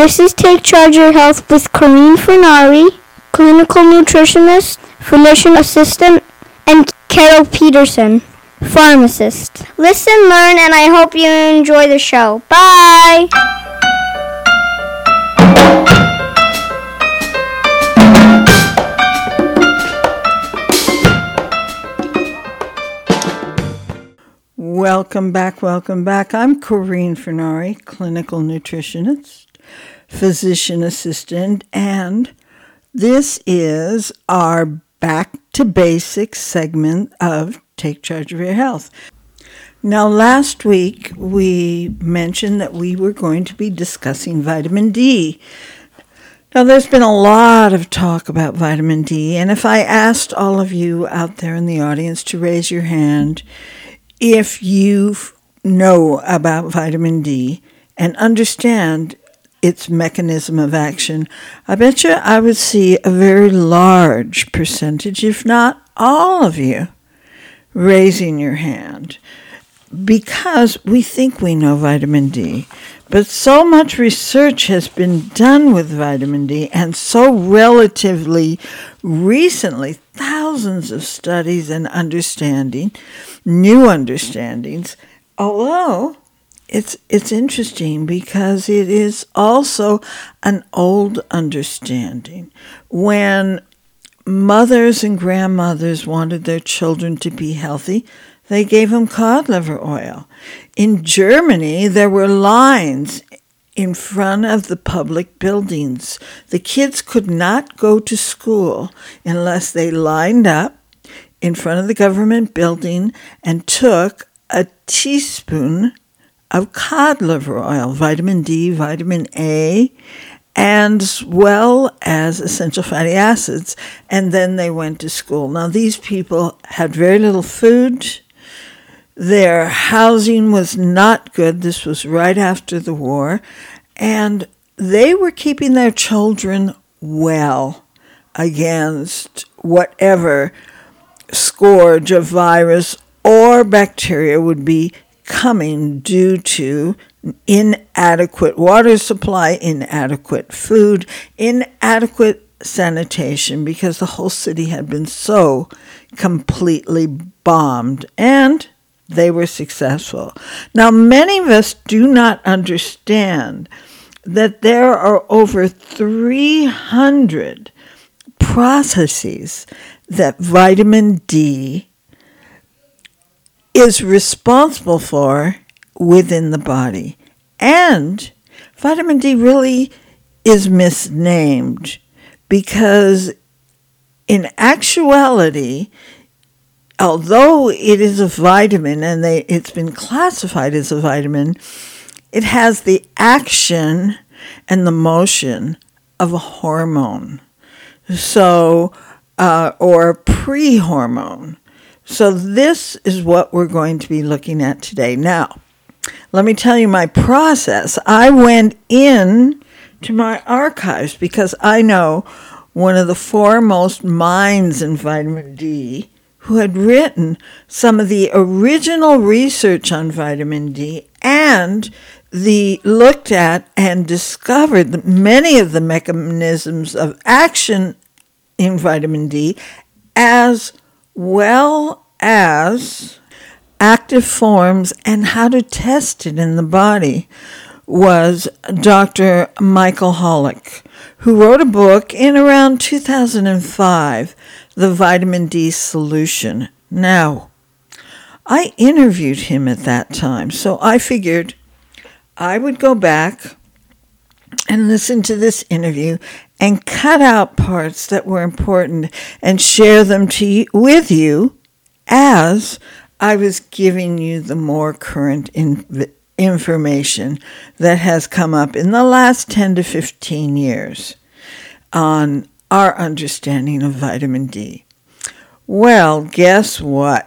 This is Take Charge of Your Health with Corinne Furnari, clinical nutritionist, physician assistant, and Carol Peterson, pharmacist. Listen, learn, and I hope you enjoy the show. Bye! Welcome back. I'm Corinne Furnari, clinical nutritionist, physician assistant, and this is our Back to Basics segment of Take Charge of Your Health. Now, last week we mentioned that we were going to be discussing vitamin D. Now, there's been a lot of talk about vitamin D, and if I asked all of you out there in the audience to raise your hand if you know about vitamin D and understand its mechanism of action, I bet you I would see a very large percentage, if not all of you, raising your hand, because we think we know vitamin D. But so much research has been done with vitamin D, and so relatively recently, thousands of studies and new understandings, although it's interesting because it is also an old understanding. When mothers and grandmothers wanted their children to be healthy, they gave them cod liver oil. In Germany, there were lines in front of the public buildings. The kids could not go to school unless they lined up in front of the government building and took a teaspoon of cod liver oil, vitamin D, vitamin A, and as well as essential fatty acids, and then they went to school. Now, these people had very little food. Their housing was not good. This was right after the war, and they were keeping their children well against whatever scourge of virus or bacteria would be coming due to inadequate water supply, inadequate food, inadequate sanitation, because the whole city had been so completely bombed, and they were successful. Now, many of us do not understand that there are over 300 processes that vitamin D is responsible for within the body. And vitamin D really is misnamed because in actuality, although it is a vitamin and it's been classified as a vitamin, it has the action and the motion of a hormone, or pre-hormone. So this is what we're going to be looking at today. Now, let me tell you my process. I went in to my archives because I know one of the foremost minds in vitamin D who had written some of the original research on vitamin D and looked at and discovered many of the mechanisms of action in vitamin D, as well as active forms and how to test it in the body, was Dr. Michael Holick, who wrote a book in around 2005, The Vitamin D Solution. Now, I interviewed him at that time, so I figured I would go back and listen to this interview and cut out parts that were important and share them with you as I was giving you the more current information that has come up in the last 10 to 15 years on our understanding of vitamin D. Well, guess what?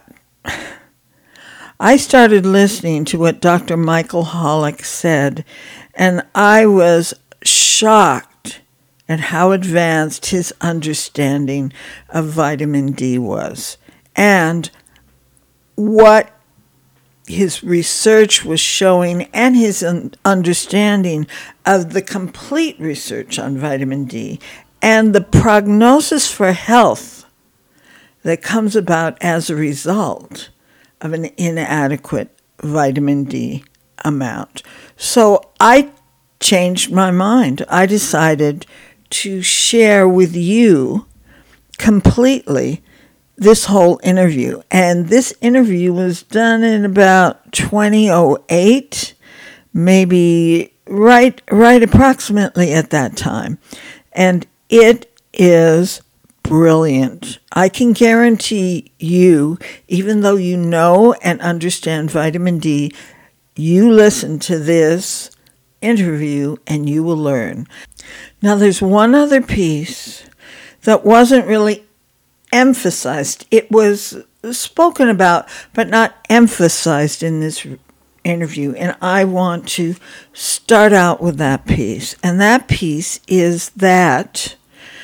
I started listening to what Dr. Michael Holick said, and I was shocked at how advanced his understanding of vitamin D was and what his research was showing and his understanding of the complete research on vitamin D and the prognosis for health that comes about as a result of an inadequate vitamin D amount. So I changed my mind. I decided to share with you completely this whole interview. And this interview was done in about 2008, maybe right approximately at that time. And it is brilliant. I can guarantee you, even though you know and understand vitamin D, you listen to this interview and you will learn. Now, there's one other piece that wasn't really emphasized. It was spoken about, but not emphasized in this interview. And I want to start out with that piece. And that piece is that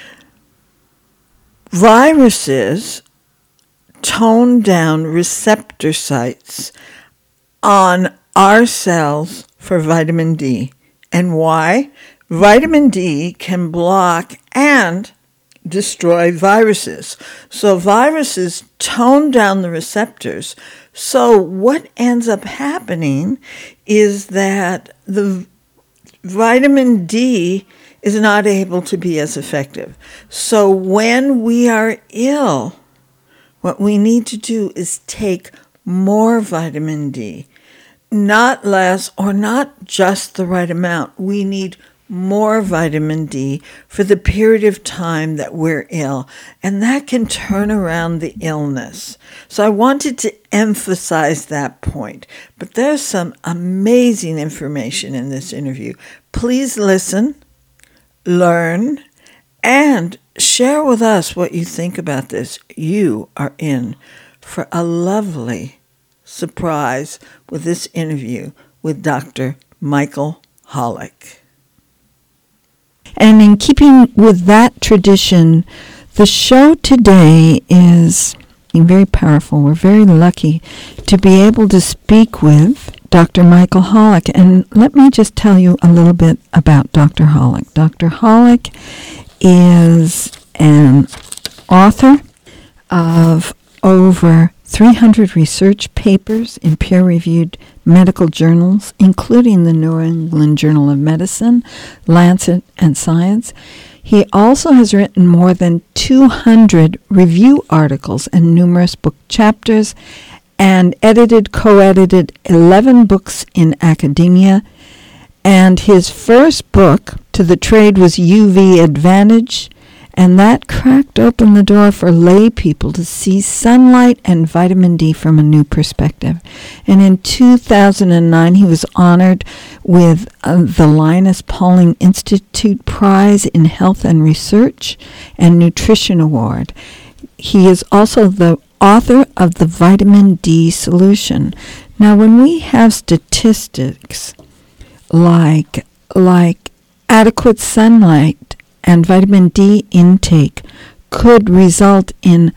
viruses tone down receptor sites on our cells for vitamin D. And why? Vitamin D can block and destroy viruses. So viruses tone down the receptors. So what ends up happening is that the vitamin D is not able to be as effective. So when we are ill, what we need to do is take more vitamin D, not less or not just the right amount. We need more vitamin D for the period of time that we're ill, and that can turn around the illness. So I wanted to emphasize that point, but there's some amazing information in this interview. Please listen, learn, and share with us what you think about this. You are in for a lovely surprise with this interview with Dr. Michael Holick. And in keeping with that tradition, the show today is very powerful. We're very lucky to be able to speak with Dr. Michael Holick. And let me just tell you a little bit about Dr. Holick. Dr. Holick is an author of over 300 research papers in peer-reviewed medical journals, including the New England Journal of Medicine, Lancet, and Science. He also has written more than 200 review articles and numerous book chapters, and co-edited 11 books in academia. And his first book to the trade was UV Advantage, and that cracked open the door for lay people to see sunlight and vitamin D from a new perspective. And in 2009, he was honored with the Linus Pauling Institute Prize in Health and Research and Nutrition Award. He is also the author of the Vitamin D Solution. Now, when we have statistics like adequate sunlight and vitamin D intake could result in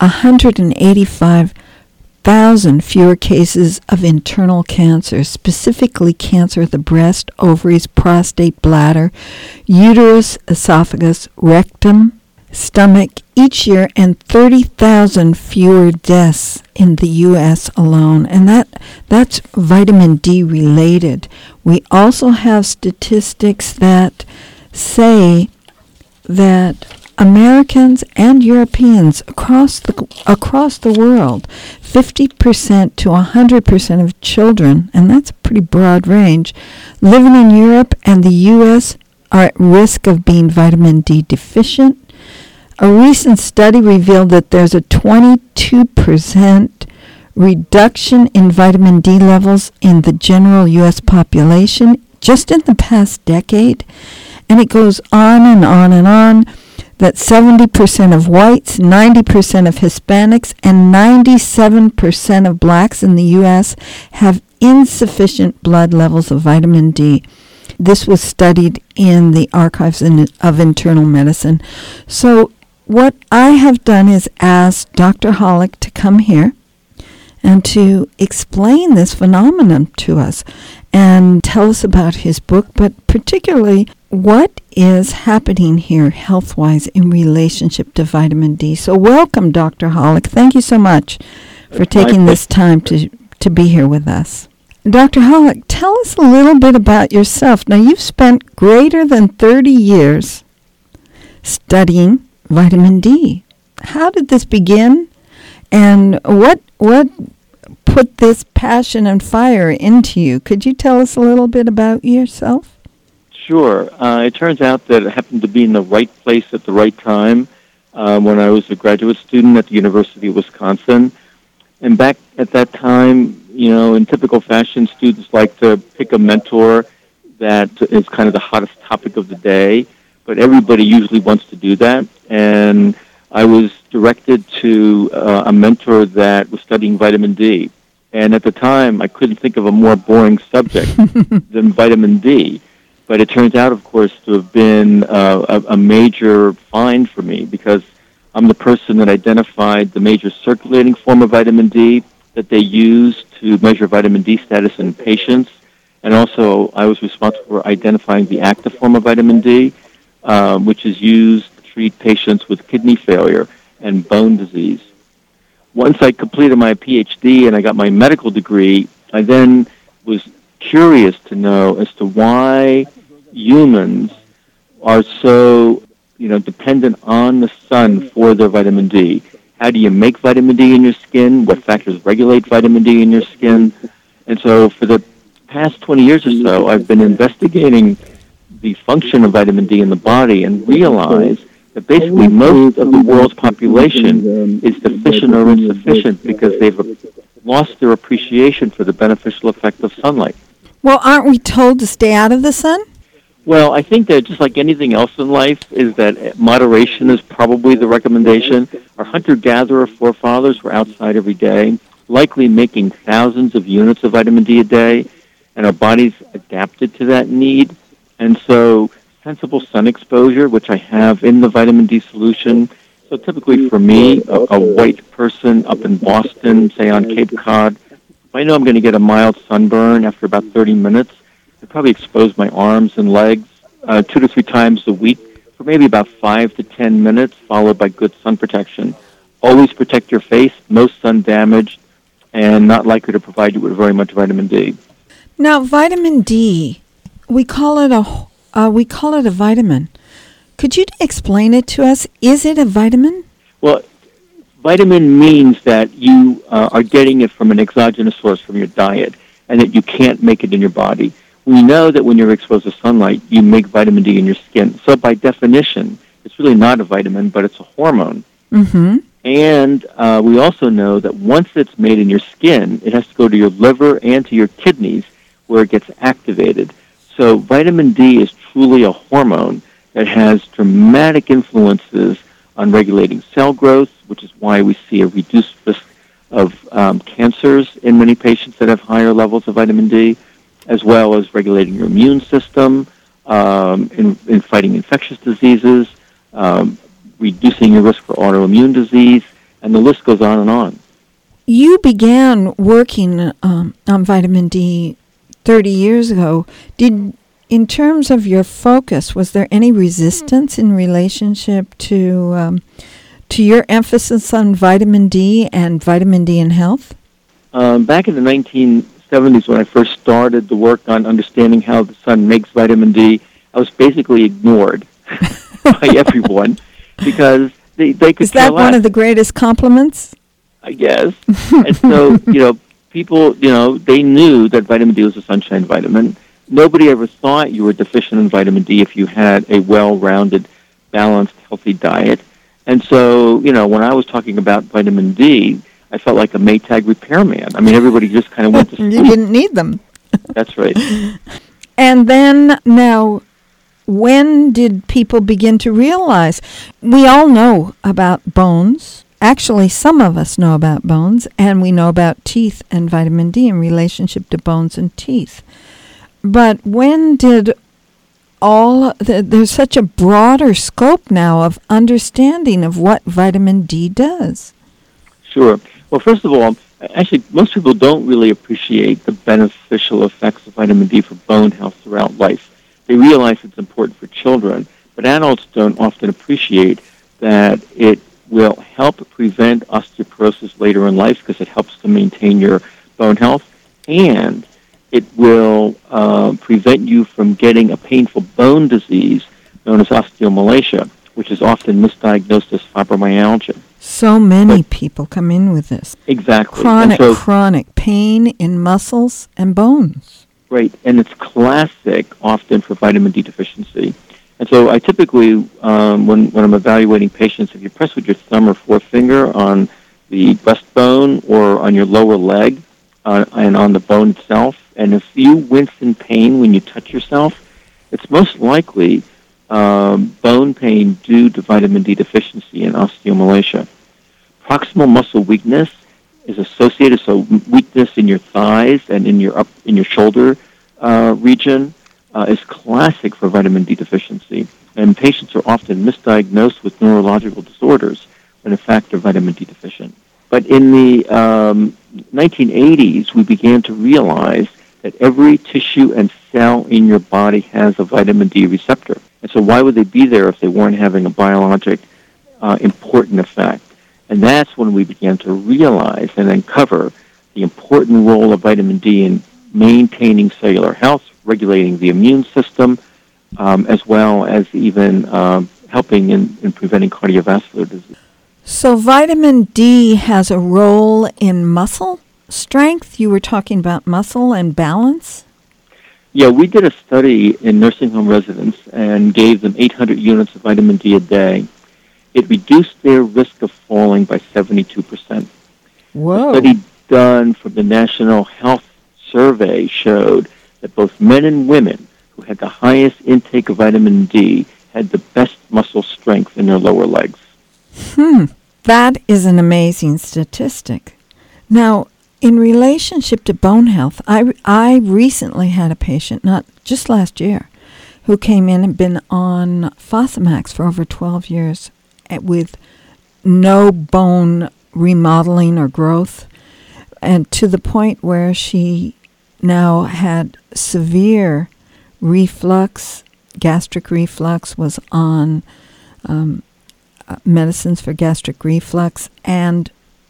185,000 fewer cases of internal cancer, specifically cancer of the breast, ovaries, prostate, bladder, uterus, esophagus, rectum, stomach each year, and 30,000 fewer deaths in the U.S. alone. And that's vitamin D related. We also have statistics that say that Americans and Europeans across the world, 50% to 100% of children, and that's a pretty broad range, living in Europe and the U.S. are at risk of being vitamin D deficient. A recent study revealed that there's a 22% reduction in vitamin D levels in the general U.S. population just in the past decade. And it goes on and on and on, that 70% of whites, 90% of Hispanics, and 97% of blacks in the U.S. have insufficient blood levels of vitamin D. This was studied in the Archives of Internal Medicine. So what I have done is ask Dr. Holick to come here and to explain this phenomenon to us and tell us about his book, but particularly what is happening here health-wise in relationship to vitamin D. So welcome, Dr. Holick. Thank you so much for taking this time to be here with us. Dr. Holick, tell us a little bit about yourself. Now, you've spent greater than 30 years studying vitamin D. How did this begin, and what put this passion and fire into you? Could you tell us a little bit about yourself? Sure. It turns out that I happened to be in the right place at the right time when I was a graduate student at the University of Wisconsin. And back at that time, in typical fashion, students like to pick a mentor that is kind of the hottest topic of the day, but everybody usually wants to do that. And I was directed to a mentor that was studying vitamin D. And at the time, I couldn't think of a more boring subject than vitamin D. But it turns out, of course, to have been a major find for me, because I'm the person that identified the major circulating form of vitamin D that they use to measure vitamin D status in patients. And also, I was responsible for identifying the active form of vitamin D, which is used to treat patients with kidney failure and bone disease. Once I completed my PhD and I got my medical degree, I then was curious to know as to why humans are so dependent on the sun for their vitamin D. How do you make vitamin D in your skin? What factors regulate vitamin D in your skin? And so for the past 20 years or so, I've been investigating the function of vitamin D in the body and realized that basically most of the world's population is deficient or insufficient because they've lost their appreciation for the beneficial effect of sunlight. Well, aren't we told to stay out of the sun? Well, I think that just like anything else in life is that moderation is probably the recommendation. Our hunter-gatherer forefathers were outside every day, likely making thousands of units of vitamin D a day, and our bodies adapted to that need. And so sensible sun exposure, which I have in the vitamin D solution. So typically for me, a white person up in Boston, say on Cape Cod, if I know I'm going to get a mild sunburn after about 30 minutes, I probably expose my arms and legs 2 to 3 times a week for maybe about 5 to 10 minutes, followed by good sun protection. Always protect your face, most sun damaged, and not likely to provide you with very much vitamin D. Now, vitamin D, we call it a vitamin. Could you explain it to us? Is it a vitamin? Well, vitamin means that you are getting it from an exogenous source, from your diet, and that you can't make it in your body. We know that when you're exposed to sunlight, you make vitamin D in your skin. So by definition, it's really not a vitamin, but it's a hormone. Mm-hmm. And we also know that once it's made in your skin, it has to go to your liver and to your kidneys where it gets activated. So vitamin D is truly a hormone that has dramatic influences on regulating cell growth, which is why we see a reduced risk of cancers in many patients that have higher levels of vitamin D, as well as regulating your immune system, in fighting infectious diseases, reducing your risk for autoimmune disease, and the list goes on and on. You began working on vitamin D 30 years ago. In terms of your focus, was there any resistance in relationship to your emphasis on vitamin D and vitamin D in health? Back in the 1970s, when I first started the work on understanding how the sun makes vitamin D, I was basically ignored by everyone because they could Is that one of the greatest compliments? I guess. And so, people, they knew that vitamin D was a sunshine vitamin. Nobody ever thought you were deficient in vitamin D if you had a well-rounded, balanced, healthy diet. And so, when I was talking about vitamin D, I felt like a Maytag repairman. I mean, everybody just kind of went to sleep. You didn't need them. That's right. And then, now, when did people begin to realize? We all know about bones. Actually, some of us know about bones, and we know about teeth and vitamin D in relationship to bones and teeth. But when did there's such a broader scope now of understanding of what vitamin D does? Sure. Well, first of all, Actually, most people don't really appreciate the beneficial effects of vitamin D for bone health throughout life. They realize it's important for children, but adults don't often appreciate that it will help prevent osteoporosis later in life because it helps to maintain your bone health, and it will prevent you from getting a painful bone disease known as osteomalacia, which is often misdiagnosed as fibromyalgia. So many people come in with this. Exactly. Chronic pain in muscles and bones. Right, and it's classic often for vitamin D deficiency. And so I typically, when I'm evaluating patients, if you press with your thumb or forefinger on the breastbone or on your lower leg and on the bone itself, and if you wince in pain when you touch yourself, it's most likely bone pain due to vitamin D deficiency and osteomalacia. Proximal muscle weakness is associated, so weakness in your thighs and in your shoulder region is classic for vitamin D deficiency. And patients are often misdiagnosed with neurological disorders when in fact they're vitamin D deficient. But in the 1980s, we began to realize that every tissue and cell in your body has a vitamin D receptor. And so why would they be there if they weren't having a biologic important effect? And that's when we began to realize and uncover the important role of vitamin D in maintaining cellular health, regulating the immune system, as well as even helping in preventing cardiovascular disease. So vitamin D has a role in muscle strength? You were talking about muscle and balance? Yeah, we did a study in nursing home residents and gave them 800 units of vitamin D a day. It reduced their risk of falling by 72%. Whoa. A study done from the National Health Survey showed that both men and women who had the highest intake of vitamin D had the best muscle strength in their lower legs. That is an amazing statistic. Now, in relationship to bone health, I recently had a patient, not just last year, who came in and been on Fosamax for over 12 years with no bone remodeling or growth, and to the point where she now had severe reflux, gastric reflux, was on medicines for gastric reflux, and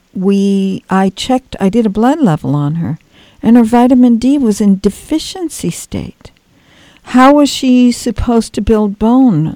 I did a blood level on her, and her vitamin D was in deficiency state. How was she supposed to build bone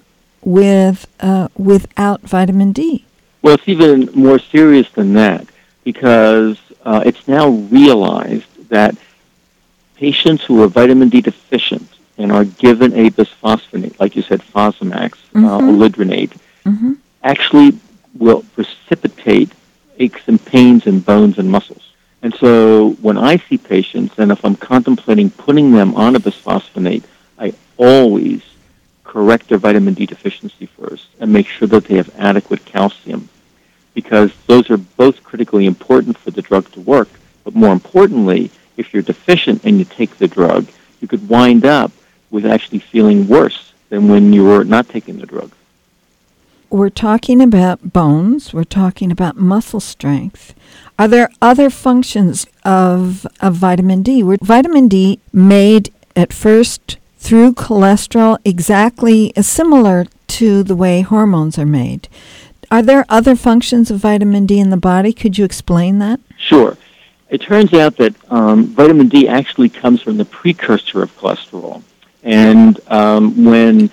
without vitamin D? Well, it's even more serious than that, because it's now realized that patients who are vitamin D deficient and are given a bisphosphonate, like you said, Fosamax, olidronate, actually will precipitate aches and pains in bones and muscles. And so when I see patients, and if I'm contemplating putting them on a bisphosphonate, I always correct their vitamin D deficiency first and make sure that they have adequate calcium, because those are both critically important for the drug to work. But more importantly, if you're deficient and you take the drug, you could wind up with actually feeling worse than when you were not taking the drug. We're talking about bones. We're talking about muscle strength. Are there other functions of vitamin D? Vitamin D made at first through cholesterol, exactly similar to the way hormones are made. Are there other functions of vitamin D in the body? Could you explain that? Sure. It turns out that vitamin D actually comes from the precursor of cholesterol. And when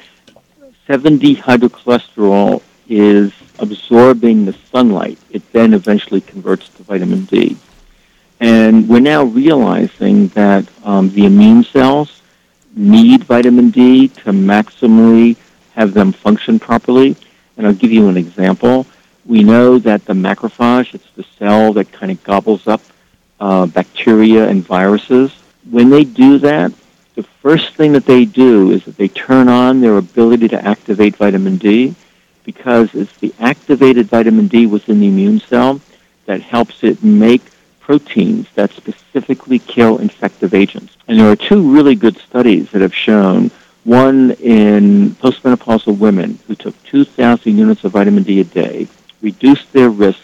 7-dehydrocholesterol is absorbing the sunlight, it then eventually converts to vitamin D. And we're now realizing that the immune cells need vitamin D to maximally have them function properly. And I'll give you an example. We know that the macrophage, it's the cell that kind of gobbles up bacteria and viruses. When they do that, the first thing that they do is that they turn on their ability to activate vitamin D, because it's the activated vitamin D within the immune cell that helps it make proteins that specifically kill infective agents. And there are two really good studies that have shown, one in postmenopausal women who took 2,000 units of vitamin D a day, reduced their risk of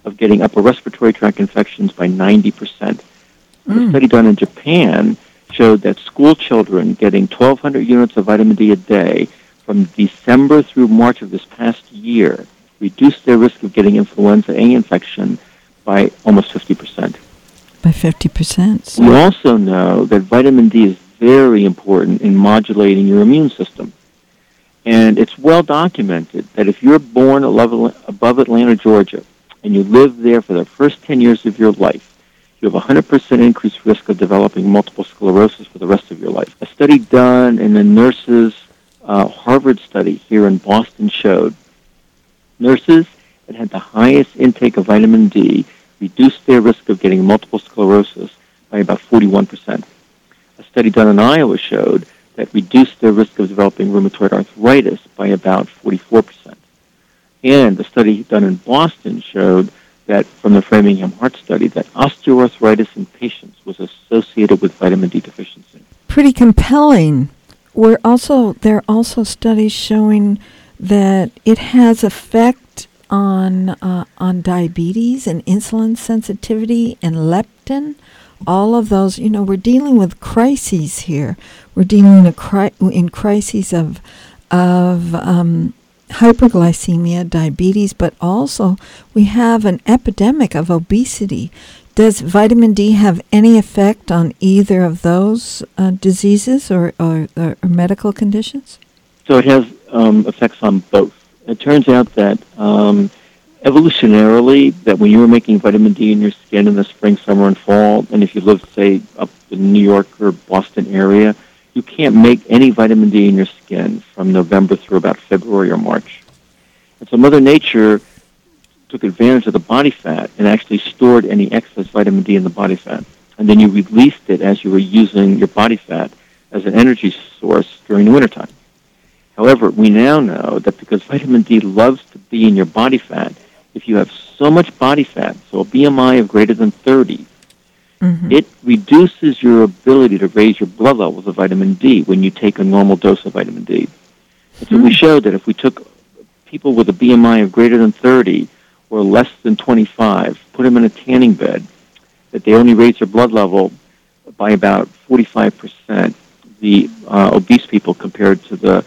of getting upper respiratory tract infections by 90%. A study done in Japan showed that school children getting 1,200 units of vitamin D a day from December through March of this past year reduced their risk of getting influenza A infection by almost 50%. By 50%. We also know that vitamin D is very important in modulating your immune system. And it's well documented that if you're born above Atlanta, Georgia, and you live there for the first 10 years of your life, you have a 100% increased risk of developing multiple sclerosis for the rest of your life. A study done in the nurses' Harvard study here in Boston showed nurses that had the highest intake of vitamin D reduced their risk of getting multiple sclerosis by about 41%. A study done in Iowa showed that reduced their risk of developing rheumatoid arthritis by about 44%. And a study done in Boston showed that from the Framingham Heart Study that osteoarthritis in patients was associated with vitamin D deficiency. Pretty compelling. There are also studies showing that it has effect on diabetes and insulin sensitivity and leptin. All of those, we're dealing with crises here. We're dealing in crises of hyperglycemia, diabetes, but also we have an epidemic of obesity. Does vitamin D have any effect on either of those diseases or medical conditions? So it has effects on both. It turns out that evolutionarily, that when you were making vitamin D in your skin in the spring, summer, and fall, and if you lived, say, up in New York or Boston area, you can't make any vitamin D in your skin from November through about February or March. And so Mother Nature took advantage of the body fat and actually stored any excess vitamin D in the body fat. And then you released it as you were using your body fat as an energy source during the wintertime. However, we now know that because vitamin D loves to be in your body fat, if you have so much body fat, so a BMI of greater than 30, it reduces your ability to raise your blood levels of vitamin D when you take a normal dose of vitamin D. And so we showed that if we took people with a BMI of greater than 30 or less than 25, put them in a tanning bed, that they only raise their blood level by about 45%, the obese people compared to the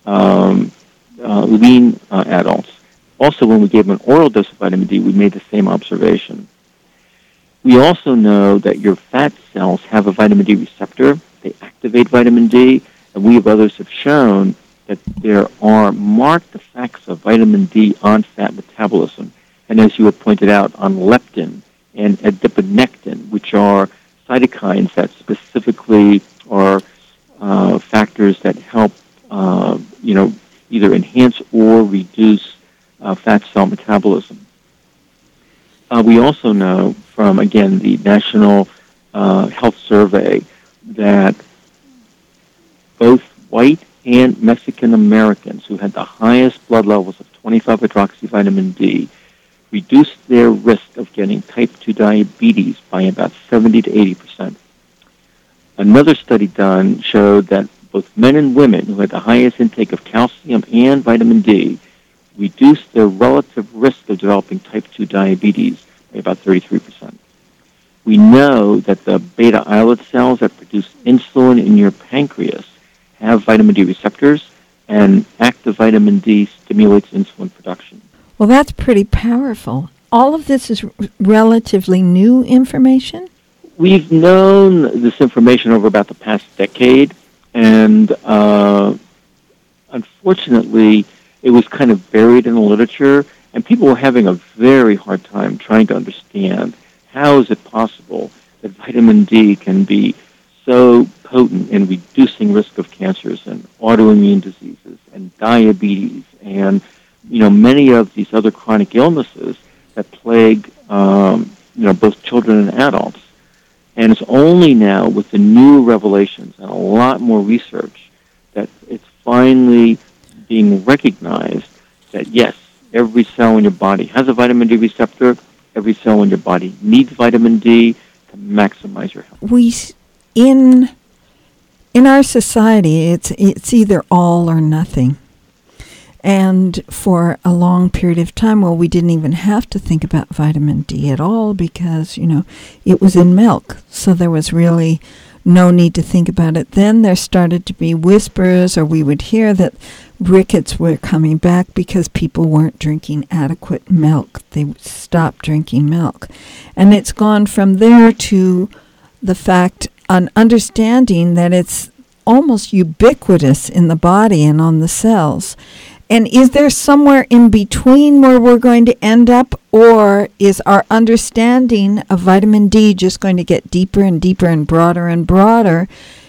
lean adults. Also, when we gave them an oral dose of vitamin D, we made the same observation. We also know that your fat cells have a vitamin D receptor. They activate vitamin D, and we and others have shown that there are marked effects of vitamin D on fat metabolism. And as you had pointed out, on leptin and adiponectin, which are cytokines that specifically are factors that help, either enhance or reduce fat cell metabolism. We also know from, again, the National Health Survey that both white and Mexican Americans who had the highest blood levels of 25-hydroxyvitamin D reduced their risk of getting type 2 diabetes by about 70 to 80%. Another study done showed that both men and women who had the highest intake of calcium and vitamin D reduced their relative risk of developing type 2 diabetes by about 33%. We know that the beta islet cells that produce insulin in your pancreas have vitamin D receptors, and active vitamin D stimulates insulin production. Well, that's pretty powerful. All of this is relatively new information? We've known this information over about the past decade, and unfortunately, it was kind of buried in the literature, and people were having a very hard time trying to understand how is it possible that vitamin D can be so potent in reducing risk of cancers and autoimmune diseases and diabetes and, many of these other chronic illnesses that plague, both children and adults. And it's only now with the new revelations and a lot more research that it's finally being recognized that, yes, every cell in your body has a vitamin D receptor. Every cell in your body needs vitamin D to maximize your health. In our society, it's either all or nothing. And for a long period of time, well, we didn't even have to think about vitamin D at all because, it was in milk. So there was really no need to think about it. Then there started to be whispers, or we would hear that rickets were coming back because people weren't drinking adequate milk. They stopped drinking milk. And it's gone from there to the fact, an understanding that it's almost ubiquitous in the body and on the cells. And is there somewhere in between where we're going to end up, or is our understanding of vitamin D just going to get deeper and deeper and broader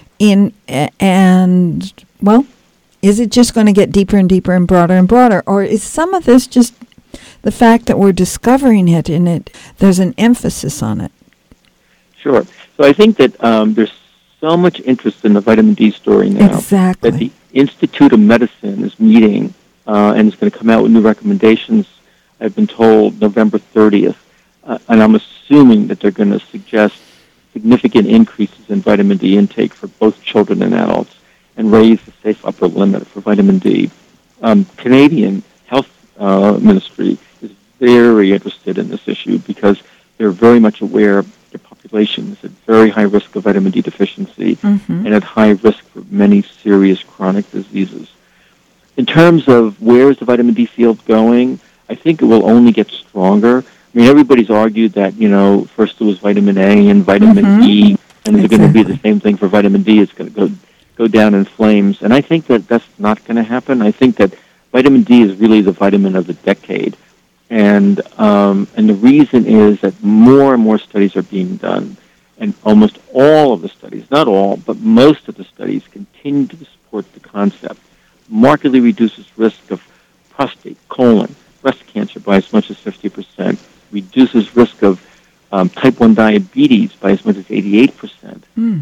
is it just going to get deeper and deeper and broader, or is some of this just the fact that we're discovering it and there's an emphasis on it? Sure. So I think that there's so much interest in the vitamin D story now that the Institute of Medicine is meeting and is going to come out with new recommendations, I've been told, November 30th. And I'm assuming that they're going to suggest significant increases in vitamin D intake for both children and adults and raise the safe upper limit for vitamin D. Canadian Health Ministry is very interested in this issue because they're very much aware their population is at very high risk of vitamin D deficiency and at high risk for many serious chronic diseases. In terms of where is the vitamin D field going, I think it will only get stronger. I mean, everybody's argued that, first it was vitamin A and vitamin E, and it's going to be the same thing for vitamin D. It's going to go down in flames. And I think that that's not going to happen. I think that vitamin D is really the vitamin of the decade. And the reason is that more and more studies are being done. And almost all of the studies, not all, but most of the studies continue to support the concept. Markedly reduces risk of prostate, colon, breast cancer by as much as 50%, reduces risk of type 1 diabetes by as much as 88%,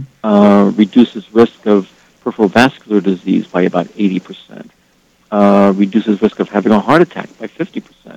reduces risk of peripheral vascular disease by about 80%, reduces risk of having a heart attack by 50%.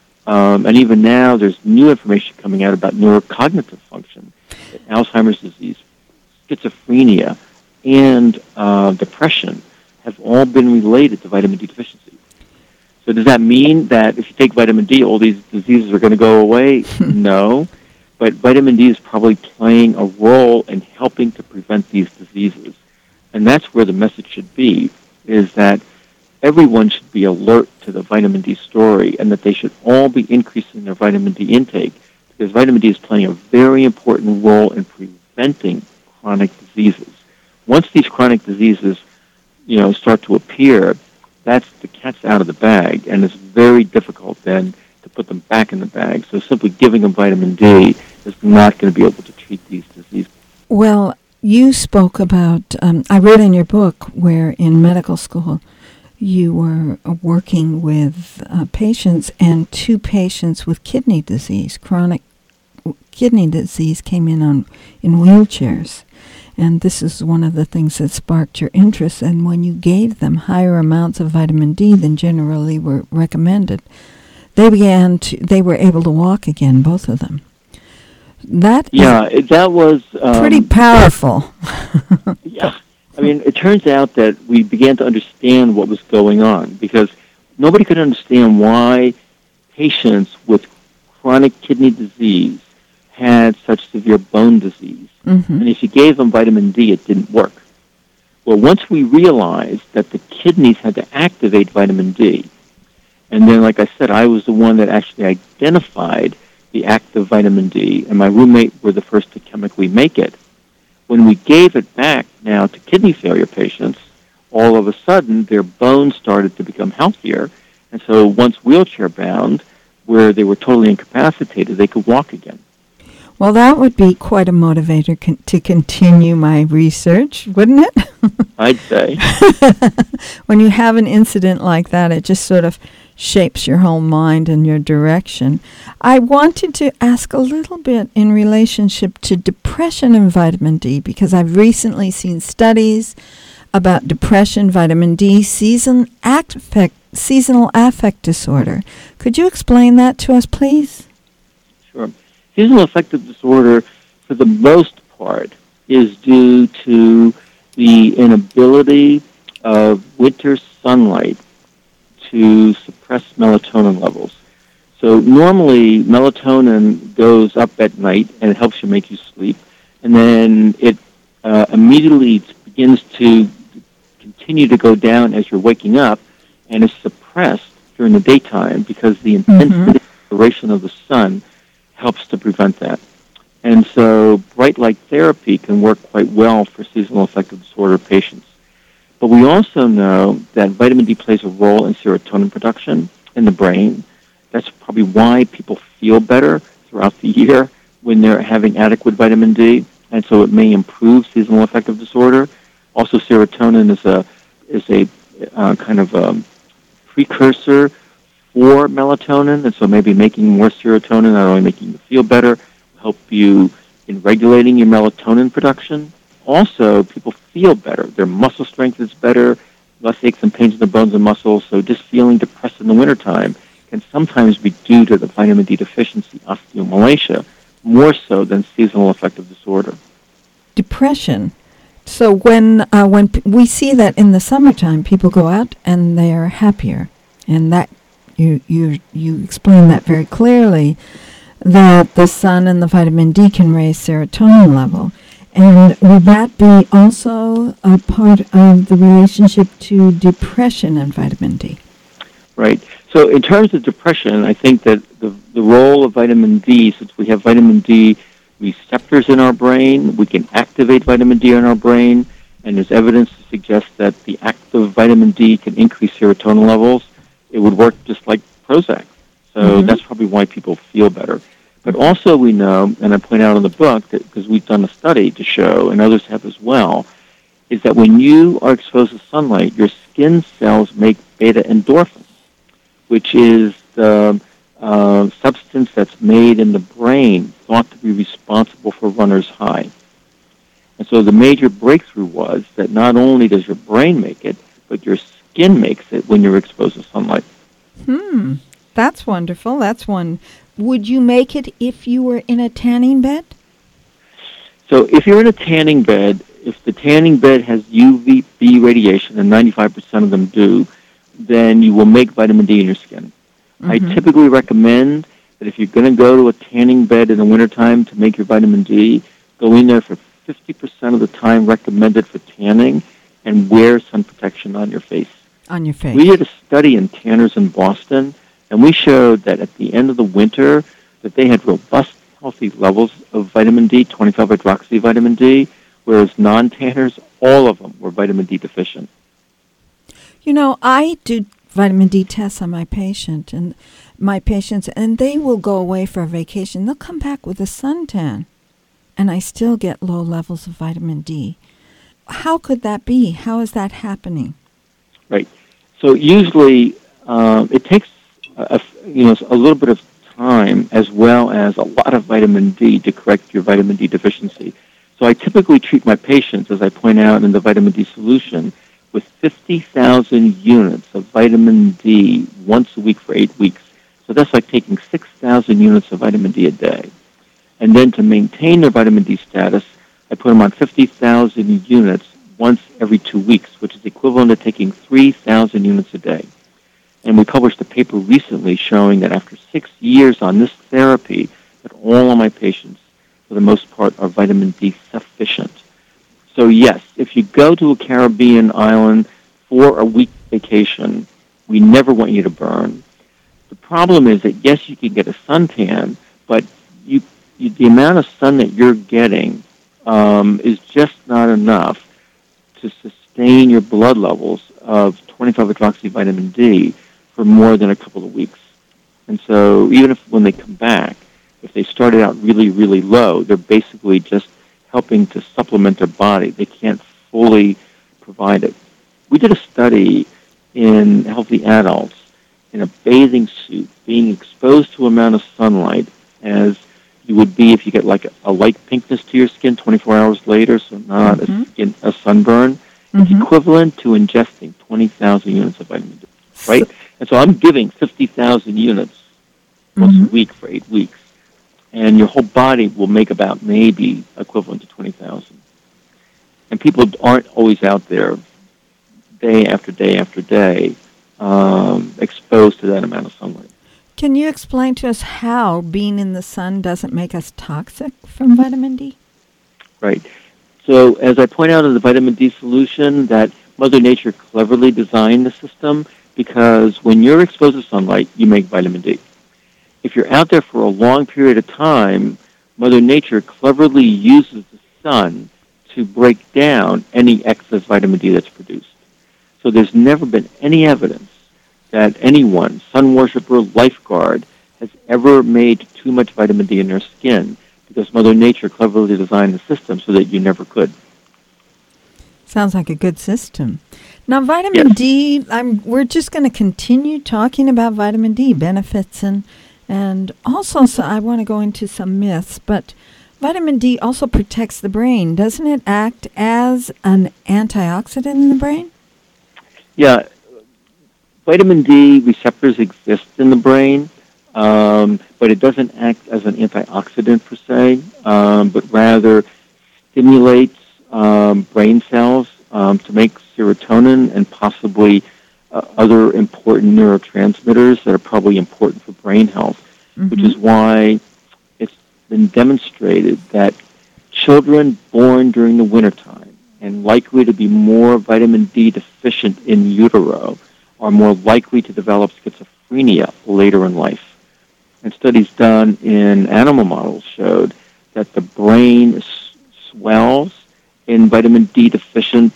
And even now, there's new information coming out about neurocognitive function, that Alzheimer's disease, schizophrenia, and depression have all been related to vitamin D deficiency. So does that mean that if you take vitamin D, all these diseases are going to go away? No. But vitamin D is probably playing a role in helping to prevent these diseases. And that's where the message should be, is that everyone should be alert to the vitamin D story and that they should all be increasing their vitamin D intake because vitamin D is playing a very important role in preventing chronic diseases. Once these chronic diseases start to appear, that's the cat's out of the bag, and it's very difficult then to put them back in the bag. So simply giving them vitamin D is not going to be able to treat these diseases. Well, you spoke about, I read in your book where in medical school you were working with patients, and 2 patients with kidney disease, chronic kidney disease, came in wheelchairs. And this is one of the things that sparked your interest. And when you gave them higher amounts of vitamin D than generally were recommended, they were able to walk again, both of them. That was pretty powerful. Yeah. I mean, it turns out that we began to understand what was going on because nobody could understand why patients with chronic kidney disease had such severe bone disease. And if you gave them vitamin D, it didn't work. Well, once we realized that the kidneys had to activate vitamin D, and then, like I said, I was the one that actually identified the active vitamin D, and my roommate were the first to chemically make it. When we gave it back now to kidney failure patients, all of a sudden their bones started to become healthier, and so once wheelchair-bound, where they were totally incapacitated, they could walk again. Well, that would be quite a motivator to continue my research, wouldn't it? I'd say. When you have an incident like that, it just sort of shapes your whole mind and your direction. I wanted to ask a little bit in relationship to depression and vitamin D, because I've recently seen studies about depression, vitamin D, seasonal affect disorder. Could you explain that to us, please? Sure. Seasonal affective disorder, for the most part, is due to the inability of winter sunlight to suppress melatonin levels. So normally melatonin goes up at night and it helps you make you sleep, and then it immediately begins to continue to go down as you're waking up, and is suppressed during the daytime because the intensity duration of the sun helps to prevent that. And so bright light therapy can work quite well for seasonal affective disorder patients. But we also know that vitamin D plays a role in serotonin production in the brain. That's probably why people feel better throughout the year when they're having adequate vitamin D, and so it may improve seasonal affective disorder. Also, serotonin is a kind of a precursor for melatonin, and so maybe making more serotonin, not only making you feel better, help you in regulating your melatonin production. Also, people feel better. Their muscle strength is better, less aches and pains in the bones and muscles, so just feeling depressed in the wintertime can sometimes be due to the vitamin D deficiency, osteomalacia, more so than seasonal affective disorder. Depression. So when we see that in the summertime, people go out and they are happier, and that you explain that very clearly, that the sun and the vitamin D can raise serotonin level. And would that be also a part of the relationship to depression and vitamin D? Right. So in terms of depression, I think that the role of vitamin D, since we have vitamin D receptors in our brain, we can activate vitamin D in our brain, and there's evidence to suggest that the active vitamin D can increase serotonin levels. It would work just like Prozac. So that's probably why people feel better. But also we know, and I point out in the book, that because we've done a study to show, and others have as well, is that when you are exposed to sunlight, your skin cells make beta endorphins, which is the substance that's made in the brain, thought to be responsible for runner's high. And so the major breakthrough was that not only does your brain make it, but your skin makes it when you're exposed to sunlight. That's wonderful. That's one. Would you make it if you were in a tanning bed? So if you're in a tanning bed, if the tanning bed has UVB radiation, and 95% of them do, then you will make vitamin D in your skin. I typically recommend that if you're going to go to a tanning bed in the wintertime to make your vitamin D, go in there for 50% of the time recommended for tanning, and wear sun protection on your face. On your face. We did a study in tanners in Boston, and we showed that at the end of the winter that they had robust, healthy levels of vitamin D, 25-hydroxy vitamin D, whereas non-tanners, all of them were vitamin D deficient. You know, I do vitamin D tests on my patients, and they will go away for a vacation. They'll come back with a suntan, and I still get low levels of vitamin D. How could that be? How is that happening? Right. So usually it takes a little bit of time, as well as a lot of vitamin D, to correct your vitamin D deficiency. So I typically treat my patients, as I point out in the vitamin D solution, with 50,000 units of vitamin D once a week for 8 weeks. So that's like taking 6,000 units of vitamin D a day. And then to maintain their vitamin D status, I put them on 50,000 units once every 2 weeks, which is equivalent to taking 3,000 units a day. And we published a paper recently showing that after 6 years on this therapy, that all of my patients, for the most part, are vitamin D sufficient. So yes, if you go to a Caribbean island for a week vacation, we never want you to burn. The problem is that, yes, you can get a suntan, but the amount of sun that you're getting is just not enough to sustain your blood levels of 25-hydroxy vitamin D for more than a couple of weeks. And so even if when they come back, if they started out really, really low, they're basically just helping to supplement their body. They can't fully provide it. We did a study in healthy adults in a bathing suit being exposed to an amount of sunlight as you would be if you get like a light pinkness to your skin 24 hours later, so not a sunburn. It's equivalent to ingesting 20,000 units of vitamin D, right? And so I'm giving 50,000 units once a week for 8 weeks. And your whole body will make about maybe equivalent to 20,000. And people aren't always out there day after day after day exposed to that amount of sunlight. Can you explain to us how being in the sun doesn't make us toxic from vitamin D? Right. So as I point out in the vitamin D solution, that Mother Nature cleverly designed the system because when you're exposed to sunlight, you make vitamin D. If you're out there for a long period of time, Mother Nature cleverly uses the sun to break down any excess vitamin D that's produced. So there's never been any evidence that anyone, sun worshiper, lifeguard, has ever made too much vitamin D in their skin because Mother Nature cleverly designed the system so that you never could. Sounds like a good system. Now, vitamin D, we're just going to continue talking about vitamin D benefits and also so I want to go into some myths, but vitamin D also protects the brain. Doesn't it act as an antioxidant in the brain? Yeah. Vitamin D receptors exist in the brain, but it doesn't act as an antioxidant per se, but rather stimulates brain cells to make serotonin and possibly other important neurotransmitters that are probably important for brain health, which is why it's been demonstrated that children born during the wintertime and likely to be more vitamin D deficient in utero are more likely to develop schizophrenia later in life. And studies done in animal models showed that the brain swells in vitamin D deficient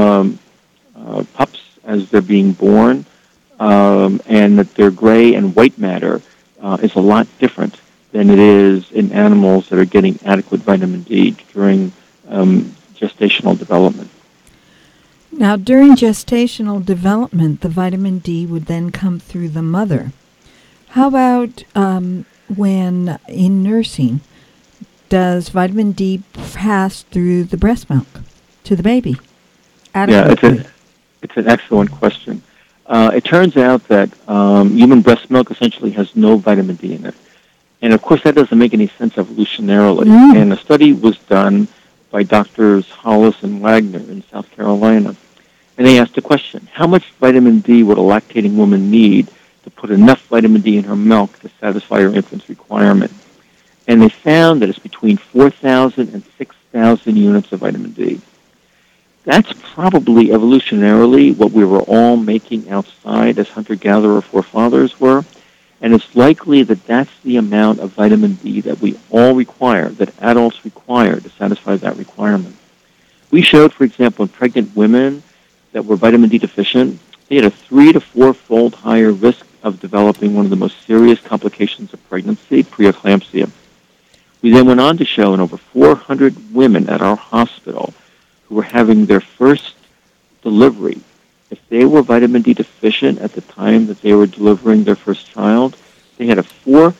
pups as they're being born, and that their gray and white matter is a lot different than it is in animals that are getting adequate vitamin D during gestational development. Now, during gestational development, the vitamin D would then come through the mother. How about when in nursing, does vitamin D pass through the breast milk to the baby adequately? Yeah, it's an excellent question. It turns out that human breast milk essentially has no vitamin D in it. And, of course, that doesn't make any sense evolutionarily. And a study was done by Doctors Hollis and Wagner in South Carolina. And they asked the question, how much vitamin D would a lactating woman need to put enough vitamin D in her milk to satisfy her infant's requirement? And they found that it's between 4,000 and 6,000 units of vitamin D. That's probably evolutionarily what we were all making outside as hunter-gatherer forefathers were. And it's likely that that's the amount of vitamin D that we all require, that adults require to satisfy that requirement. We showed, for example, in pregnant women that were vitamin D deficient, they had a 3 to 4-fold higher risk of developing one of the most serious complications of pregnancy, preeclampsia. We then went on to show in over 400 women at our hospital who were having their first delivery, if they were vitamin D deficient at the time that they were delivering their first child, they had a 400%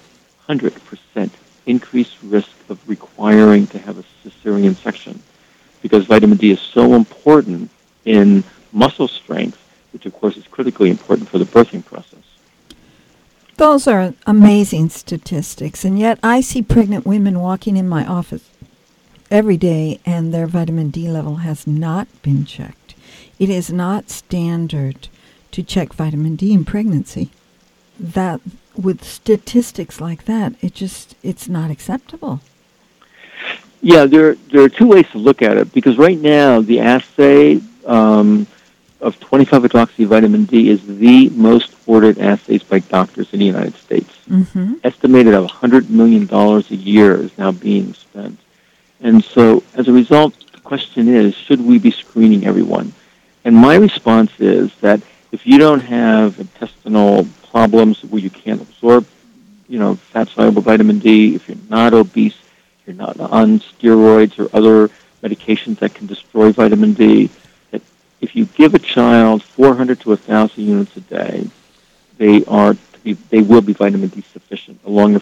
increased risk of requiring to have a cesarean section because vitamin D is so important in muscle strength, which of course is critically important for the birthing process. Those are amazing statistics, and yet I see pregnant women walking in my office every day and their vitamin D level has not been checked. It is not standard to check vitamin D in pregnancy. That with statistics like that, it's not acceptable. Yeah, there are two ways to look at it because right now the assay of 25-hydroxyvitamin D is the most ordered assays by doctors in the United States. Estimated at $100 million a year is now being spent. And so as a result, the question is, should we be screening everyone? And my response is that if you don't have intestinal problems where you can't absorb, fat-soluble vitamin D, if you're not obese, if you're not on steroids or other medications that can destroy vitamin D, that if you give a child 400 to 1,000 units a day, they will be vitamin D sufficient, as long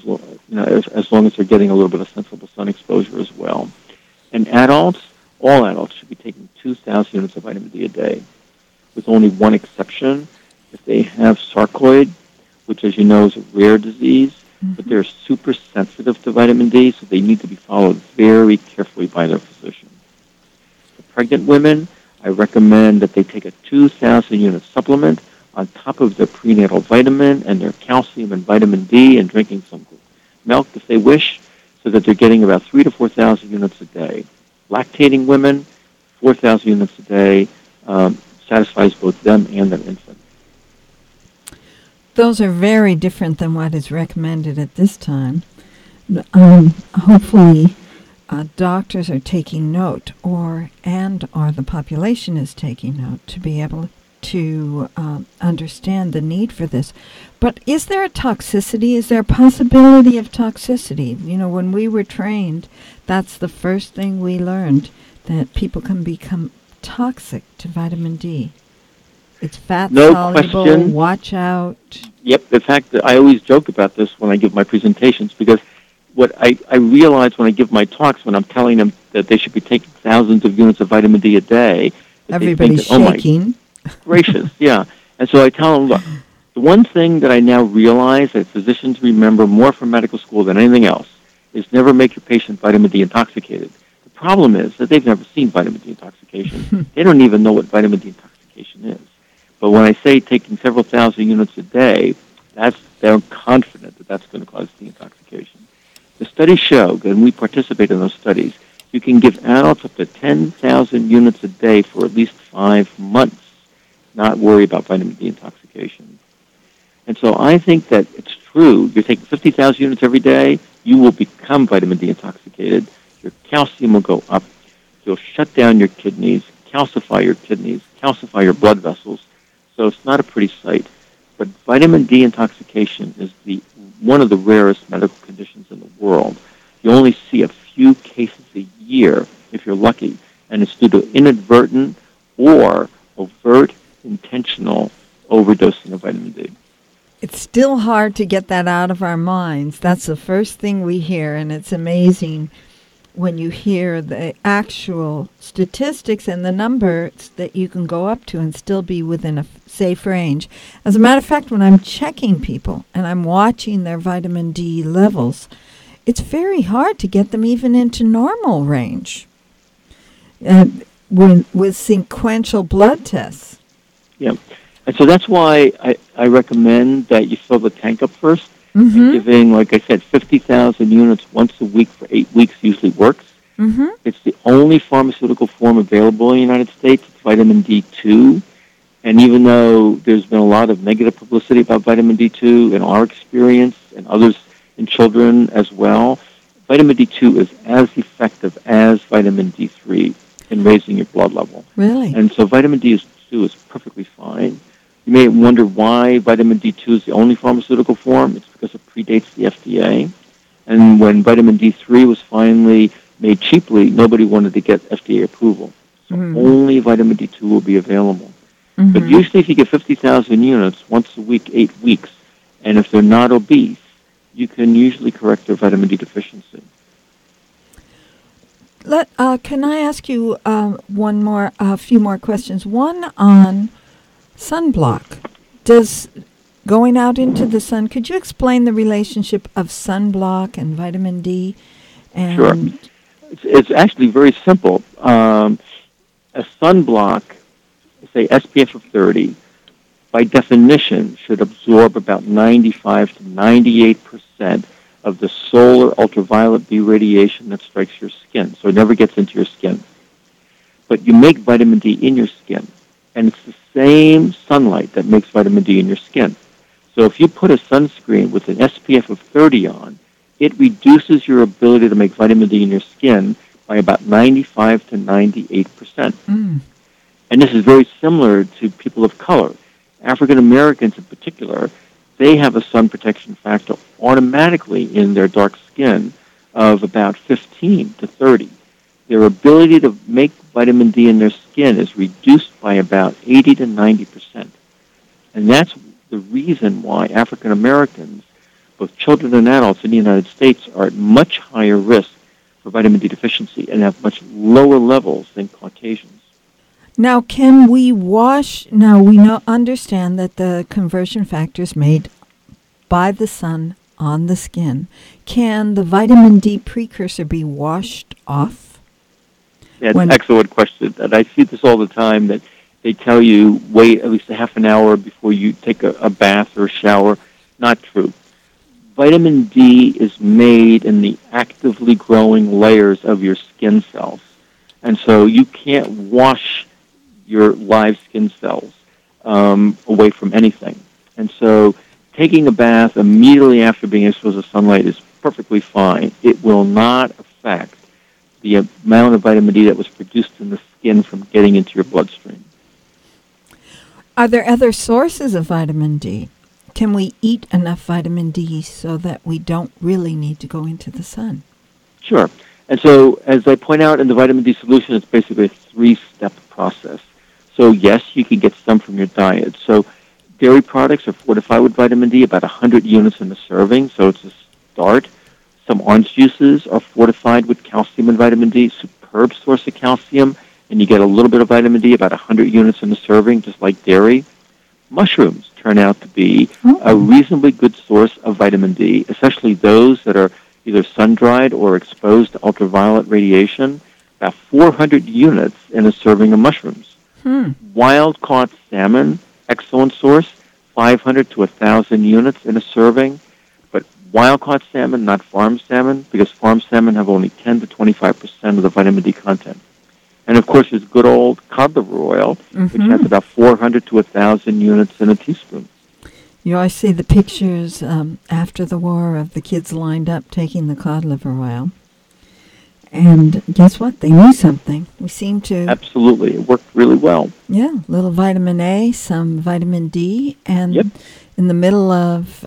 as they're getting a little bit of sensible sun exposure as well. And all adults should be taking 2,000 units of vitamin D a day, with only one exception. If they have sarcoid, which, as you know, is a rare disease, but they're super sensitive to vitamin D, so they need to be followed very carefully by their physician. For pregnant women, I recommend that they take a 2,000-unit supplement on top of their prenatal vitamin and their calcium and vitamin D and drinking some milk if they wish, so that they're getting about 3,000 to 4,000 units a day. Lactating women, 4,000 units a day, satisfies both them and their infant. Those are very different than what is recommended at this time. Hopefully, doctors are taking note, or the population is taking note to be able to understand the need for this. But is there a toxicity? Is there a possibility of toxicity? You know, when we were trained, that's the first thing we learned, that people can become toxic to vitamin D. It's fat soluble, question. Watch out. Yep, in fact, I always joke about this when I give my presentations, because what I realize when I give my talks, when I'm telling them that they should be taking thousands of units of vitamin D a day, everybody's shaking. Oh my gracious, yeah. And so I tell them, look, the one thing that I now realize that physicians remember more from medical school than anything else is never make your patient vitamin D intoxicated. The problem is that they've never seen vitamin D intoxication. They don't even know what vitamin D intoxication is. But when I say taking several thousand units a day, they're confident that that's going to cause deintoxication. The studies show, and we participate in those studies, you can give adults up to 10,000 units a day for at least 5 months, not worry about vitamin D intoxication. And so I think that it's true. You're taking 50,000 units every day, you will become vitamin D intoxicated. Your calcium will go up. You'll shut down your kidneys, calcify your blood vessels. So it's not a pretty sight. But vitamin D intoxication is one of the rarest medical conditions in the world. You only see a few cases a year, if you're lucky, and it's due to inadvertent or overt intentional overdosing of vitamin D. It's still hard to get that out of our minds. That's the first thing we hear, and it's amazing when you hear the actual statistics and the numbers that you can go up to and still be within a safe range. As a matter of fact, when I'm checking people and I'm watching their vitamin D levels, it's very hard to get them even into normal range with sequential blood tests. Yeah, and so that's why I recommend that you fill the tank up first. Mm-hmm. And giving, like I said, 50,000 units once a week for 8 weeks usually works. Mm-hmm. It's the only pharmaceutical form available in the United States. It's vitamin D2. And even though there's been a lot of negative publicity about vitamin D2 in our experience and others in children as well, vitamin D2 is as effective as vitamin D3 in raising your blood level. Really? And so vitamin D2 is perfectly fine. You may wonder why vitamin D2 is the only pharmaceutical form. It's because it predates the FDA. And when vitamin D3 was finally made cheaply, nobody wanted to get FDA approval. So only vitamin D2 will be available. Mm-hmm. But usually if you get 50,000 units once a week, 8 weeks, and if they're not obese, you can usually correct their vitamin D deficiency. Can I ask you a few more questions? One on sunblock. Does going out into the sun, could you explain the relationship of sunblock and vitamin D? Sure. It's actually very simple. A sunblock, say SPF of 30, by definition should absorb about 95 to 98% of the solar ultraviolet B radiation that strikes your skin, so it never gets into your skin. But you make vitamin D in your skin, and it's the same sunlight that makes vitamin D in your skin. So if you put a sunscreen with an SPF of 30 on, it reduces your ability to make vitamin D in your skin by about 95 to 98%. And this is very similar to people of color. African Americans in particular, they have a sun protection factor automatically in their dark skin of about 15 to 30. Their ability to make vitamin D in their skin is reduced by about 80 to 90%. And that's the reason why African Americans, both children and adults in the United States, are at much higher risk for vitamin D deficiency and have much lower levels than Caucasians. Now, can we wash? Now, we understand that the conversion factor is made by the sun on the skin. Can the vitamin D precursor be washed off? Yeah, it's an excellent question. And I see this all the time, that they tell you wait at least a half an hour before you take a bath or a shower. Not true. Vitamin D is made in the actively growing layers of your skin cells. And so you can't wash your live skin cells away from anything. And so taking a bath immediately after being exposed to sunlight is perfectly fine. It will not affect the amount of vitamin D that was produced in the skin from getting into your bloodstream. Are there other sources of vitamin D? Can we eat enough vitamin D so that we don't really need to go into the sun? Sure. And so, as I point out in the vitamin D solution, it's basically a 3-step process. So, yes, you can get some from your diet. So, dairy products are fortified with vitamin D, about 100 units in a serving, so it's a start. Some orange juices are fortified with calcium and vitamin D, superb source of calcium, and you get a little bit of vitamin D, about 100 units in a serving, just like dairy. Mushrooms turn out to be a reasonably good source of vitamin D, especially those that are either sun-dried or exposed to ultraviolet radiation, about 400 units in a serving of mushrooms. Wild-caught salmon, excellent source, 500 to 1,000 units in a serving, but wild-caught salmon, not farm salmon, because farm salmon have only 10 to 25% of the vitamin D content. And, of course, there's good old cod liver oil, which has about 400 to 1,000 units in a teaspoon. You always see the pictures after the war of the kids lined up taking the cod liver oil. And guess what? They knew something. We seem to... Absolutely. It worked really well. Yeah, little vitamin A, some vitamin D, and in the middle of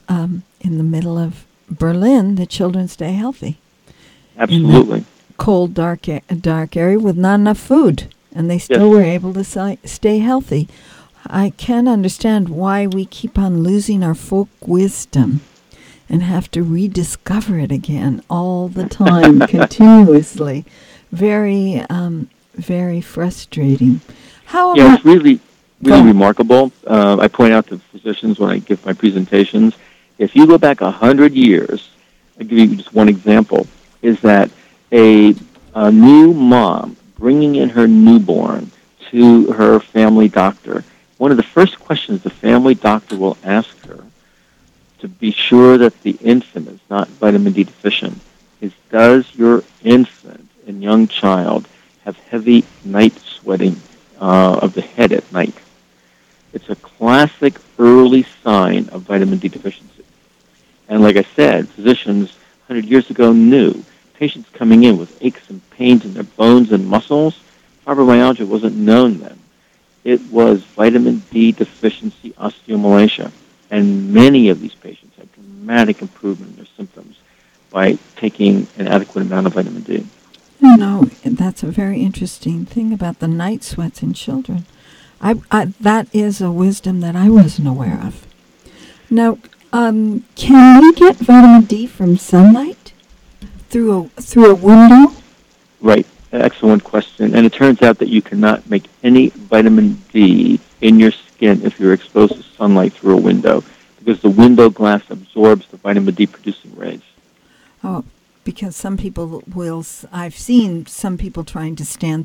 Berlin, the children stay healthy. Absolutely. Cold, dark area with not enough food, and they still were able to stay healthy. I can't understand why we keep on losing our folk wisdom and have to rediscover it again all the time, continuously. Very, very frustrating. It's really remarkable. I point out to physicians when I give my presentations, if you go back 100 years, I'll give you just one example, is that a new mom bringing in her newborn to her family doctor, one of the first questions the family doctor will ask her to be sure that the infant is not vitamin D deficient is, does your infant and young child have heavy night sweating of the head at night? It's a classic early sign of vitamin D deficiency. And like I said, physicians 100 years ago knew patients coming in with aches and pains in their bones and muscles, fibromyalgia wasn't known then. It was vitamin D deficiency osteomalacia. And many of these patients had dramatic improvement in their symptoms by taking an adequate amount of vitamin D. No, that's a very interesting thing about the night sweats in children. That is a wisdom that I wasn't aware of. Now, can we get vitamin D from sunlight through a window? Right. Excellent question. And it turns out that you cannot make any vitamin D in your skin if you're exposed to sunlight through a window, because the window glass absorbs the vitamin D producing rays. Oh, because some people I've seen some people trying to stand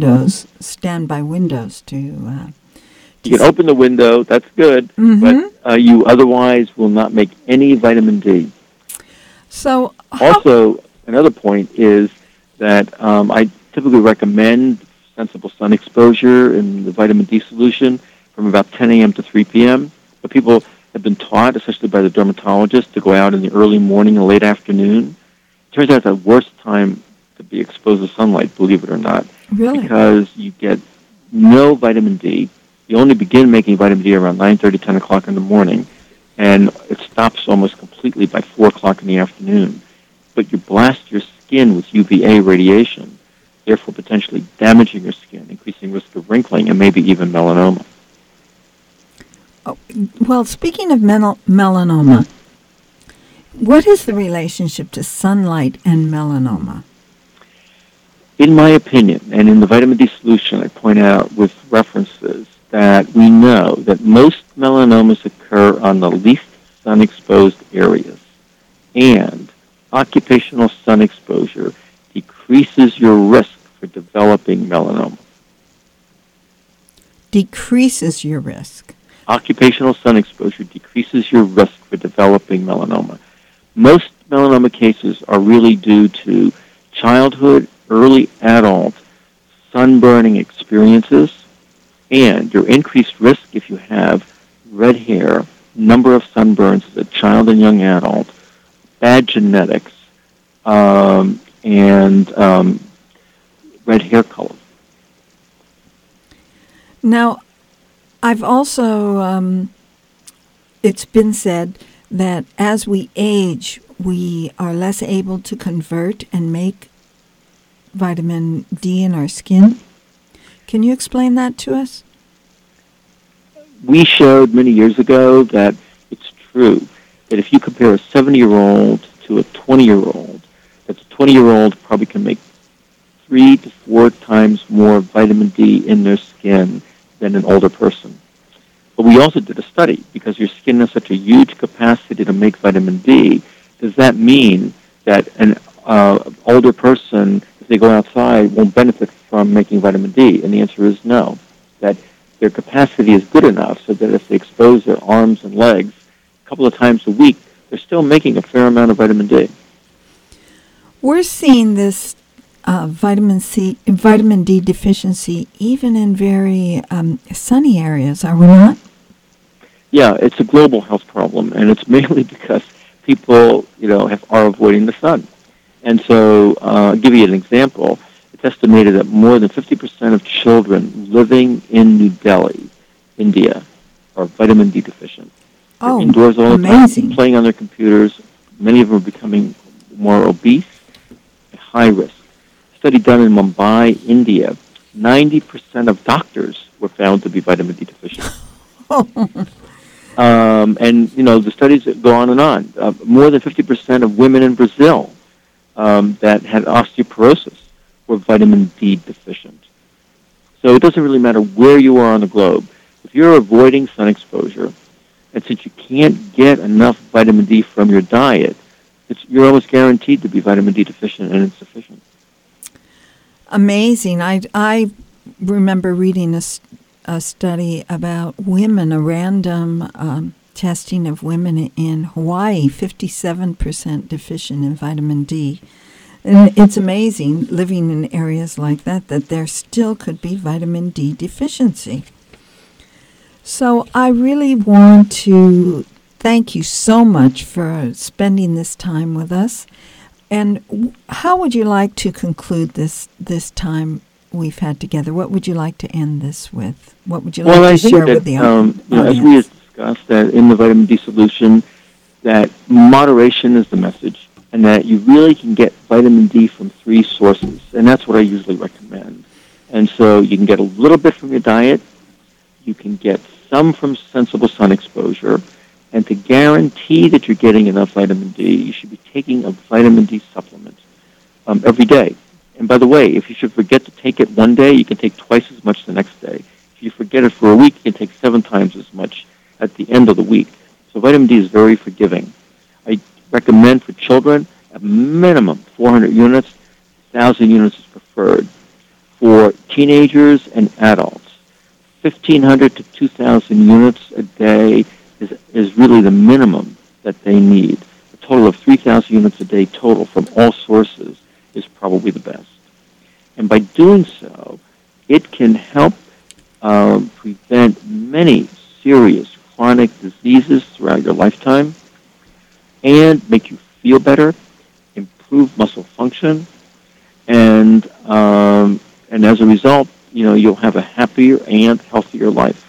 by windows to... You can open the window, that's good, but you otherwise will not make any vitamin D. So also, another point is that I typically recommend sensible sun exposure in the vitamin D solution from about 10 a.m. to 3 p.m. But people have been taught, especially by the dermatologist, to go out in the early morning and late afternoon. It turns out it's the worst time to be exposed to sunlight, believe it or not. Really? Because you get no vitamin D. You only begin making vitamin D around 9:30, 10 o'clock in the morning, and it stops almost completely by 4 o'clock in the afternoon. But you blast your skin with UVA radiation, therefore potentially damaging your skin, increasing risk of wrinkling, and maybe even melanoma. Oh, well, speaking of melanoma, what is the relationship to sunlight and melanoma? In my opinion, and in the vitamin D solution, I point out with references that we know that most melanomas occur on the least sun-exposed areas, and occupational sun exposure decreases your risk for developing melanoma. decreases your risk. Occupational sun exposure decreases your risk for developing melanoma. Most melanoma cases are really due to childhood, early adult sunburning experiences, and your increased risk if you have red hair, number of sunburns as a child and young adult, bad genetics, and red hair color. Now, I've also, it's been said that as we age, we are less able to convert and make vitamin D in our skin. Can you explain that to us? We showed many years ago that it's true that if you compare a 70-year-old to a 20-year-old, that the 20-year-old probably can make 3 to 4 times more vitamin D in their skin than an older person. But we also did a study, because your skin has such a huge capacity to make vitamin D. Does that mean that an older person, if they go outside, won't benefit from making vitamin D? And the answer is no, that their capacity is good enough so that if they expose their arms and legs a couple of times a week, they're still making a fair amount of vitamin D. We're seeing this vitamin D deficiency even in very sunny areas, are we not? Yeah, it's a global health problem, and it's mainly because people, are avoiding the sun. And so, I'll give you an example. It's estimated that more than 50% of children living in New Delhi, India, are vitamin D deficient. They're indoors all the time, playing on their computers. Many of them are becoming more obese at high risk. A study done in Mumbai, India, 90% of doctors were found to be vitamin D deficient. And, the studies go on and on. More than 50% of women in Brazil that had osteoporosis were vitamin D deficient. So it doesn't really matter where you are on the globe. If you're avoiding sun exposure, and since you can't get enough vitamin D from your diet, you're almost guaranteed to be vitamin D deficient and insufficient. Amazing. I remember reading a study about women, a random testing of women in Hawaii, 57% deficient in vitamin D. And it's amazing, living in areas like that there still could be vitamin D deficiency. So I really want to thank you so much for spending this time with us. And how would you like to conclude this time we've had together? What would you like to end this with? What would you like to share with the audience? As we discussed that in the vitamin D solution, that moderation is the message, and that you really can get vitamin D from 3 sources, and that's what I usually recommend. And so you can get a little bit from your diet, you can get some from sensible sun exposure, and to guarantee that you're getting enough vitamin D, you should be taking a vitamin D supplement every day. And by the way, if you should forget to take it one day, you can take twice as much the next day. If you forget it for a week, you can take 7 times as much at the end of the week. So vitamin D is very forgiving. I recommend for children a minimum 400 units, 1,000 units is preferred. For teenagers and adults, 1,500 to 2,000 units a day is really the minimum that they need. A total of 3,000 units a day total from all sources is probably the best. And by doing so, it can help prevent many serious chronic diseases throughout your lifetime and make you feel better, improve muscle function, and as a result, you'll have a happier and healthier life.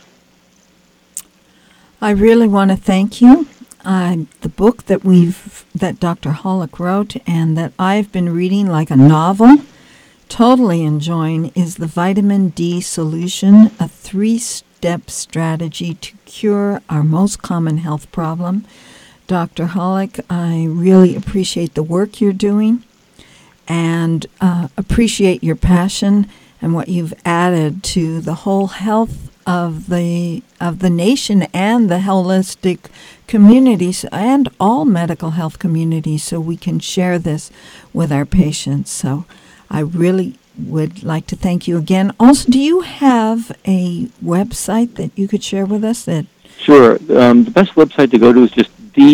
I really want to thank you. The book that Dr. Holick wrote and that I've been reading like a novel, totally enjoying, is The Vitamin D Solution, a 3-step strategy to cure our most common health problem. Dr. Holick, I really appreciate the work you're doing and appreciate your passion and what you've added to the whole health of the nation and the holistic communities and all medical health communities, so we can share this with our patients. So I really would like to thank you again. Also, do you have a website that you could share with us? Sure. The best website to go to is just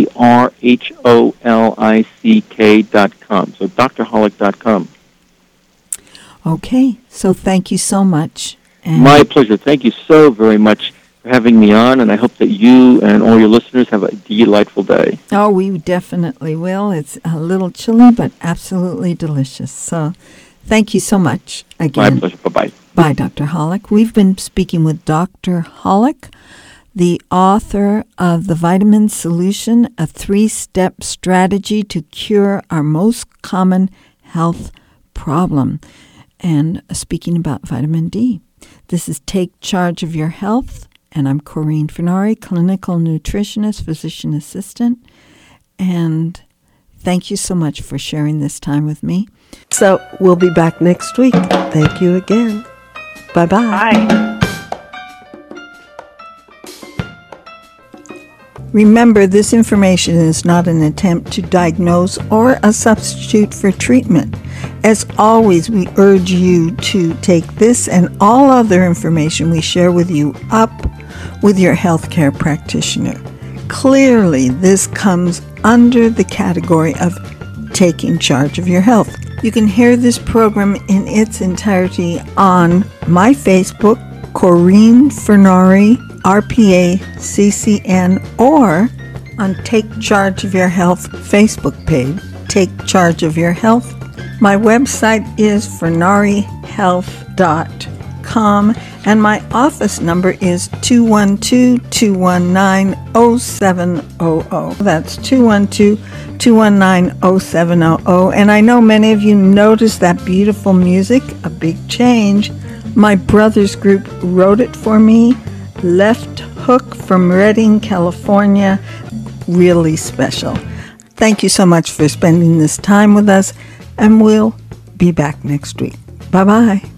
drholick.com. So drholick.com. Okay. So thank you so much. And my pleasure. Thank you so very much for having me on, and I hope that you and all your listeners have a delightful day. Oh, we definitely will. It's a little chilly, but absolutely delicious. So thank you so much again. My pleasure. Bye-bye. Bye, Dr. Holick. We've been speaking with Dr. Holick, the author of The Vitamin Solution, a 3-step strategy to cure our most common health problem, and speaking about vitamin D. This is Take Charge of Your Health, and I'm Corinne Furnari, clinical nutritionist, physician assistant, and thank you so much for sharing this time with me. So we'll be back next week. Thank you again. Bye-bye. Bye. Remember, this information is not an attempt to diagnose or a substitute for treatment. As always, we urge you to take this and all other information we share with you up with your healthcare practitioner. Clearly, this comes under the category of taking charge of your health. You can hear this program in its entirety on my Facebook, Corinne Furnari, RPA CCN, or on Take Charge of Your Health Facebook page, Take Charge of Your Health. My website is furnarihealth.com, and my office number is 212-219-0700. That's 212-219-0700. And I know many of you noticed that beautiful music, A Big Change. My brother's group wrote it for me. Left Hook from Redding, California. Really special. Thank you so much for spending this time with us, and we'll be back next week. Bye-bye.